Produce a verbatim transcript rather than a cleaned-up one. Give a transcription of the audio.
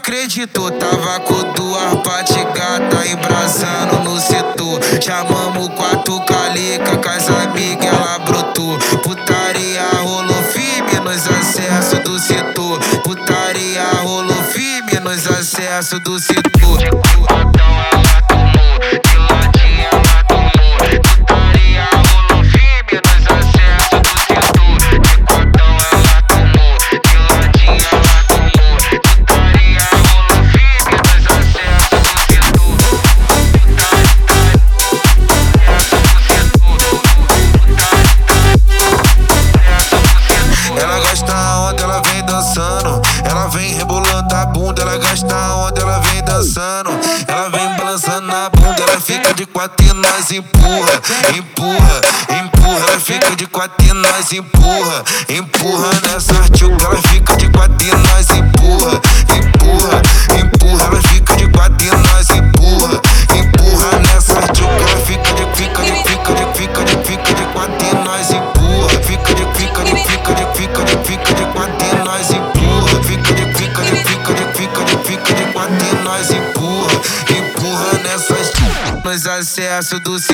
acreditou, tava com duas patigata embrasando no setor. Chamamos quatro calica, com as amigas ela brotou. Putaria rolou firme nos acessos do setor. Putaria rolou firme nos acessos do setor. Ela vem rebolando a bunda, ela gasta onda, ela vem dançando. Ela vem balançando a bunda, ela fica de quatro e nós empurra, empurra, empurra. Ela fica de quatro e nós empurra, empurra nessa artiga. Ela fica de quatro e nós empurra, empurra, empurra. Ela fica de quatro e nós empurra, empurra nessa artiga. Ela fica de, fica de, fica de, fica de, fica de quatro e nós empurra, fica de, fica de, fica de, fica de, fica de quatro e nós empurra. Fica de, fica de, fica de, fica de, fica de quatro e nós empurra, empurra nessas nos acessos do